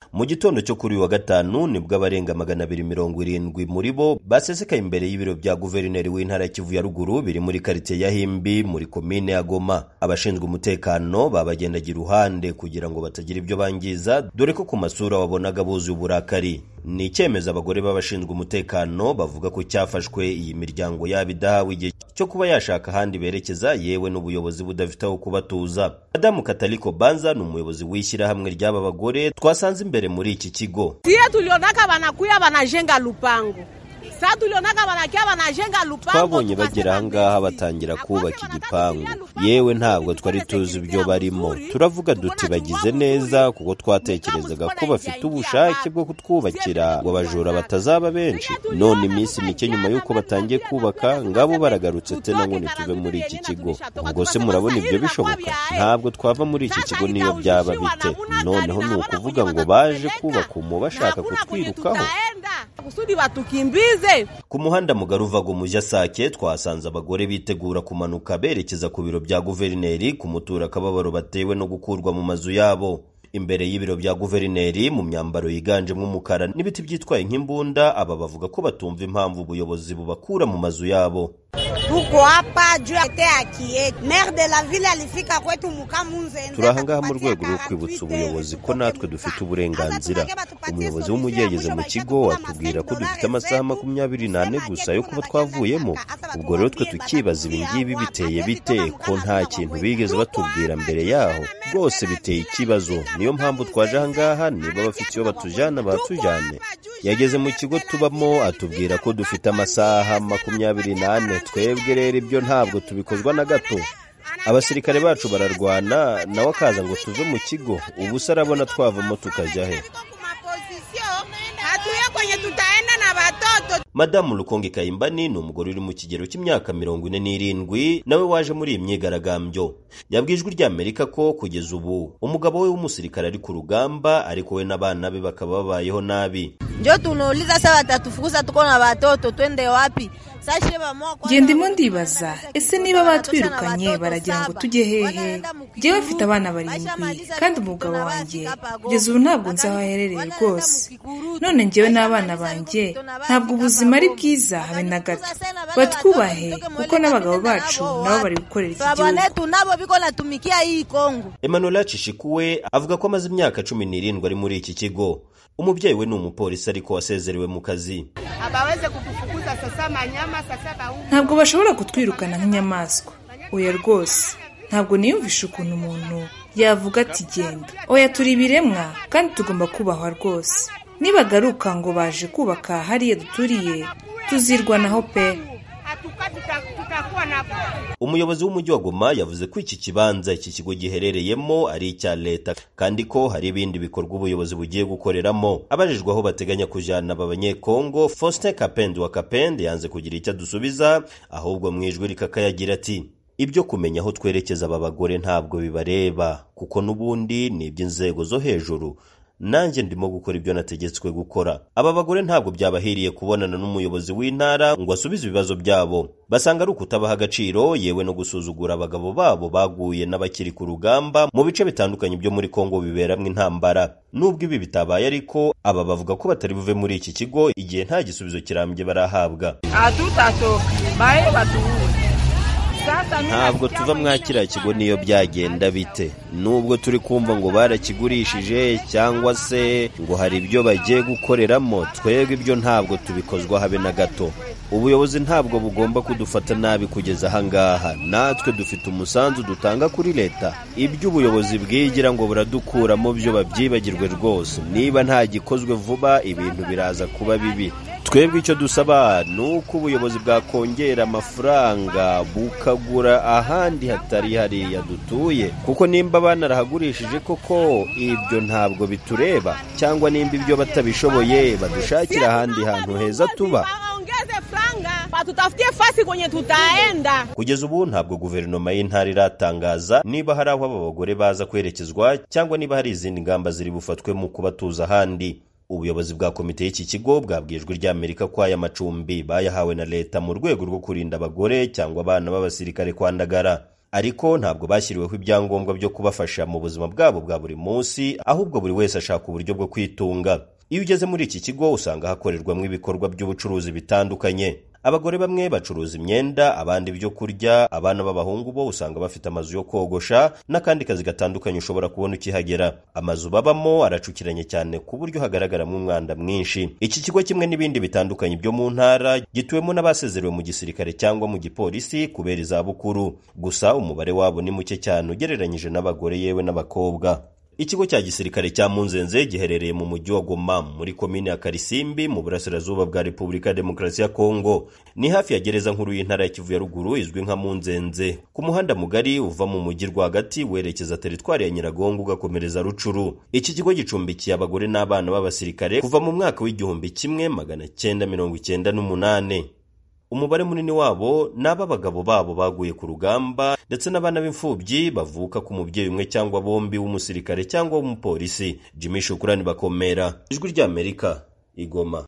Mu gitondo cyo kuri wa gatanu nibwo abarenga 270 muri bo basesekaye imbere y'ibiro bya guverineri w'intara Kivu ya ruguru biri muri quartier ya Himbi muri komine ya Goma. Abashinzwe umutekano babagendagira iruhande kugira ngo batagira ibyo bangiza, dore ko ku masura wabonaga buzuye uburakari. Ni icyemezo abagore b'abashinzwe umutekano bavuga ko cyafashwe iyi miryango yabidahawe igihe cyo kuba yashaka handi berekeza, yewe n'ubuyobozi budafite aho kubatuza. Madamu Kataliko Banza ni umuyobozi w'ishyira hamwe ry'aba bagore twasanze imbere muri iki kigo. Tulionaka banakuya banajenga lupango. Twabonye bagera ahangaha batangira kubaka igipangu, yewe ntabwo twari tuzi ibyo barimo. Turavuga duti bagize neza kuko twatekerezaga ko bafite ubushake bwo kutwubakira ngo abajura batazaba benshi. None iminsi mike nyuma y'uko batangiye kubaka ngabo baragarutse tena ngo nituve muri iki kigo. Ubwo se murabona ibyo bishoboka? Ntabwo twava muri iki kigo niyo byaba bite. Noneho ni ukuvuga ngo baje kubaka bashaka kutwirukaho. Ku muhanda mugari uva Goma Sake twasanze abagore bitegura kumanuka berekeza ku biro bya guverineri kumutura akababaro batewe no gukurwa mu mazu yabo. Imbere y'ibiro bya guverineri mu myambaro yiganjemo umukara n'ibiti byitwaye nk'imbunda, aba bavuga ko batumva impamvu ubuyobozi bubakura mu mazu yabo. Turahangaha mu rwego rwo kwibutsa ubuyobozi ko natwe dufite uburenganzira. Umuyobozi w'umujyi yageze mu kigo atubwira ko dufite amasaha 24 gusa yo kuba twavuyemo. Ubwo rero twe tukibaza ibingibi biteye bite ko nta kintu bigeze batubwira mbere yaho. Rwose biteye ikibazo. Niyo mpamvu twaje ahangaha, niba bafite iyo batujana batujane. Yageze mu kigo tubamo atubwira ko dufite amasaha 24. Twebwe rero ibyo ntabwo tubikozwa na gato. Abasirikare bacu bararwana nawe akaza ngo tuve mu kigo. Ubu se arabona twavamo tukajya he? Madamu Lukongi Kayimbani ni umugore uri mu kigero cy'imyaka 47 nawe waje muri iyi myigaragambyo. Yabwijwe ry'Amerika ko kugeza ubu umugabo we w'umusirikare ari ku rugamba, ariko we n'abana be bakaba babayeho nabi. Njo tunauliza sasa batatufukuza tuko na watoto twende wapi? Ndimo ndibaza ese niba batwirukanye baragira ngo tujye hehe? Jewe mfite abana 7 kandi umugabo wanjye kugeza ubu ntabwo nzi aho aherereye rwose. None njyewe n'abana banjye ntabwo ubuzima ari bwiza habe na gato. Batwubahe kuko n'abagabo bacu nabo bari gukorera iki gihugu. Emmanuel Chishikuwe avuga ko amaze imyaka 17 ari muri iki kigo. Umubyeyi we ni umupolisi ariko wasezerewe mu kazi. Ntabwo bashobora kutwirukana nk'inyamaswa. Oya rwose. Ntabwo niyumvisha ukuntu umuntu yavuga ati genda. Oya turi biremwa kandi tugomba kubahwa rwose. Nibagaruka ngo baje kubaka hariya duturiye tuzirwanaho pe. Umuyobozi w'umujyi wa Goma yavuze ko iki kibanza iki kigo giherereyemo ari icya leta kandi ko hari ibindi bikorwa ubuyobozi bugiye gukoreramo. Abajijwe aho bateganya kujana abanyekongo, Faustin Kapende wa Kapende yanze kugira icyo dusubiza, ahubwo mwijwe rikakayagira ati ibyo kumenya aho twerekeza aba bagore ntabwo bibareba kuko nubundi ni iby'inzego zo hejuru. Nanjye ndimo gukora ibyo nategetswe gukora. Aba bagore ntabwo byabahiriye kubonana n'umuyobozi w'intara ngo asubize ibibazo byabo. Basanga ari ukutabaha agaciro, yewe no gusuzugura abagabo babo baguye n'abakiri ku rugamba mu bice bitandukanye byo muri Kongo biberamwe intambara. Nubwo ibi bitabaye ariko aba bavuga ko batari buve muri iki kigo igihe nta gisubizo kirambye barahabwa. Ntabwo tuva mwakira kigo niyo byagenda bite. Nubwo turi kumva ngo barakigurishije cyangwa se ngo hari ibyo bagiye gukoreramo, twebwe ibyo ntabwo tubikozwa habe na gato. Ubuyobozi ntabwo bugomba kudufata nabi kugeza ahangaha. Natwe dufite umusanzu dutanga kuri leta. Ibyo ubuyobozi bwigira ngo buradukuramo byo babyibagirwe rwose. Niba nta gikozwe vuba ibintu biraza kuba bibi. Twebwe icyo dusaba nuko ubuyobozi bwakongera amafaranga bukagura ahandi hatari hariya dutuye, kuko nimba banarahagurishije koko ibyo ntabwo bitureba, cyangwa nimba ibyo batabishoboye badushakira ahandi hantu heza tuba. Batutafutie fasi kwenye tutaenda. Kugeza ubu ntabwo guverinoma y'intara iratangaza niba hari aho aba bagore baza kwerekezwa cyangwa niba hari izindi ngamba ziri bufatwe mu kubatuza ahandi. Ubuyobozi bwa komite y'iki kigo bwabwijwe ry'Amerika ko aya macumbi bayahawe na leta mu rwego rwo kurinda abagore cyangwa abana b'abasirikare kwandagara. ariko ntabwo bashyiriweho ibyangombwa byo kubafasha mu buzima bwabo bwa buri munsi, ahubwo buri wese ashaka uburyo bwo kwitunga. Iyo ugeze muri iki kigo usanga hakorerwamo ibikorwa by'ubucuruzi bitandukanye. Abagore bamwe bacuruza imyenda, abandi ibyo kurya, abana b'abahungu bo usanga bafite amazu yo kogosha n'akandi kazi gatandukanye ushobora kubona ukihagera. Amazu babamo aracukiranye cyane ku buryo hagaragaramo umwanda mwinshi. Iki kigo kimwe n'ibindi bitandukanye byo mu ntara gituwemo n'abasezerewe mu gisirikare cyangwa mu gipolisi kubera izabukuru. Gusa umubare wabo ni muke cyane ugereranyije n'abagore yewe n'abakobwa. Ikigo cya gisirikare cya Munzenze giherereye mu mujyi wa Goma muri komine ya Karisimbi mu burasirazuba bwa Repubulika ya Demokarasi ya Kongo. Ni hafi ya gereza nkuru y'intara ya Kivu ya ruguru izwi nka Munzenze. Ku muhanda mugari uva mu mujyi rwagati werekeza teritwari ya Nyiragongo ugakomereza Rucuru. Iki kigo gicumbikiye abagore n'abana b'abasirikare kuva mu mwaka w'1998. Umubare munini wabo n'ab'abagabo babo baguye ku rugamba ndetse n'abana b'imfubyi bavuka ku mubyeyi umwe cyangwa bombi w'umusirikare cyangwa w'umupolisi. Jimmy Shukrani Bakomera, Ijwi ry'Amerika, Igoma.